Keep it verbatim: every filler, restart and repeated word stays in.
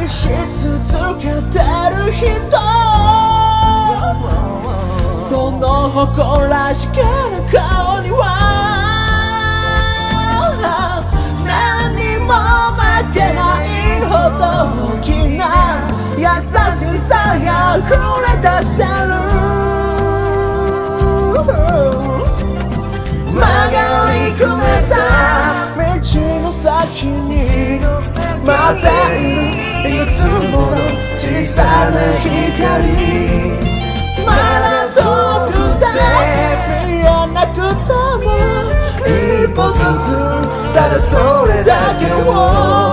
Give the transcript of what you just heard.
愛し続けてる人、その誇らしげな顔には何も負けないほど大きな優しさが溢れ出してる。曲がりくねった道の先にまたいくつもの小さな光、まだ遠くで見えなくても一歩ずつただそれだけを